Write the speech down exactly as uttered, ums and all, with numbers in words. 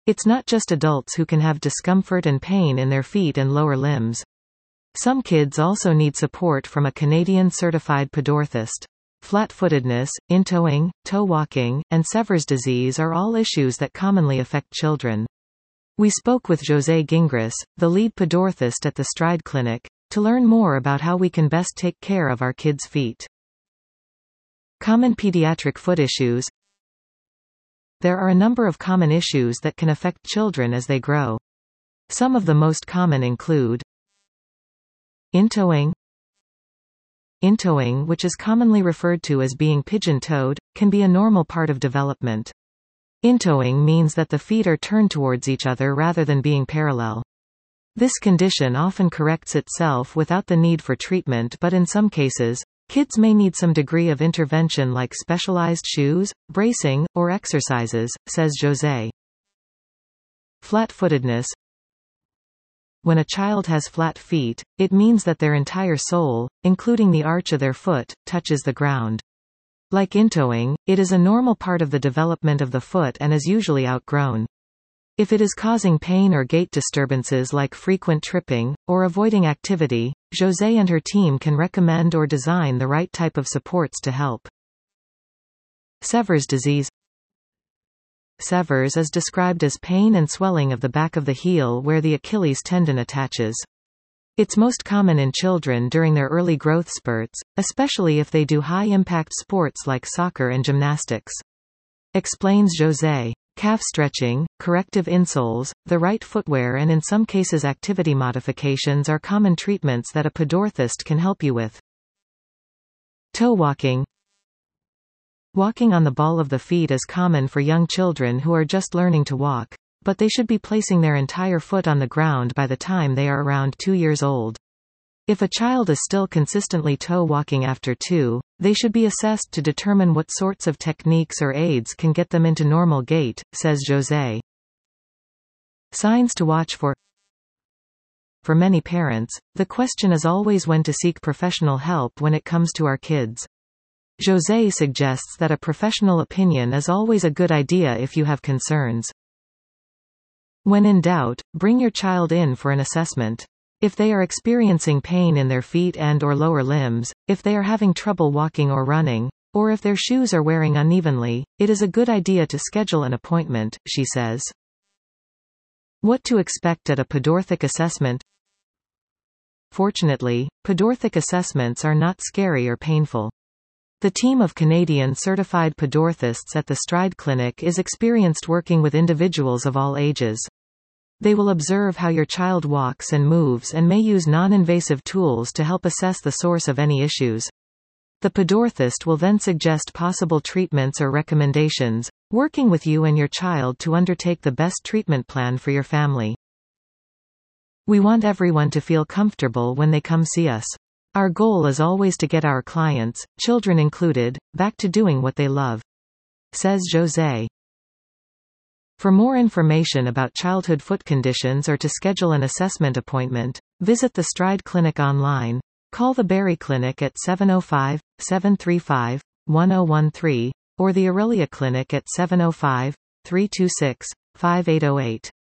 It's not just adults who can have discomfort and pain in their feet and lower limbs. Some kids also need support from a Canadian-certified podorthist. Flat-footedness, intoeing, toe walking, and Sever's disease are all issues that commonly affect children. We spoke with José Gingras, the lead podorthist at the Stride Clinic, to learn more about how we can best take care of our kids' feet. Common pediatric foot issues. There are a number of common issues that can affect children as they grow. Some of the most common include intoeing. Intoeing, which is commonly referred to as being pigeon-toed, can be a normal part of development. Intoeing means that the feet are turned towards each other rather than being parallel. This condition often corrects itself without the need for treatment, but in some cases, kids may need some degree of intervention like specialized shoes, bracing, or exercises, says José. Flat-footedness. When a child has flat feet, it means that their entire sole, including the arch of their foot, touches the ground. Like intoeing, it is a normal part of the development of the foot and is usually outgrown. If it is causing pain or gait disturbances like frequent tripping, or avoiding activity, José and her team can recommend or design the right type of supports to help. Sever's disease. Sever's is described as pain and swelling of the back of the heel where the Achilles tendon attaches. It's most common in children during their early growth spurts, especially if they do high-impact sports like soccer and gymnastics. Explains José. Calf stretching, corrective insoles, the right footwear and in some cases activity modifications are common treatments that a podorthist can help you with. Toe walking. Walking on the ball of the feet is common for young children who are just learning to walk, but they should be placing their entire foot on the ground by the time they are around two years old. If a child is still consistently toe walking after two, they should be assessed to determine what sorts of techniques or aids can get them into normal gait, says José. Signs to watch for. For many parents, the question is always when to seek professional help when it comes to our kids. José suggests that a professional opinion is always a good idea if you have concerns. When in doubt, bring your child in for an assessment. If they are experiencing pain in their feet and or lower limbs, if they are having trouble walking or running, or if their shoes are wearing unevenly, it is a good idea to schedule an appointment, she says. What to expect at a podorthic assessment? Fortunately, podorthic assessments are not scary or painful. The team of Canadian certified podorthists at the Stride Clinic is experienced working with individuals of all ages. They will observe how your child walks and moves and may use non-invasive tools to help assess the source of any issues. The podorthist will then suggest possible treatments or recommendations, working with you and your child to undertake the best treatment plan for your family. We want everyone to feel comfortable when they come see us. Our goal is always to get our clients, children included, back to doing what they love, says José. For more information about childhood foot conditions or to schedule an assessment appointment, visit the Stride Clinic online. Call the Barrie Clinic at seven oh five, seven three five, one oh one three, or the Aurelia Clinic at seven oh five, three two six, five eight oh eight.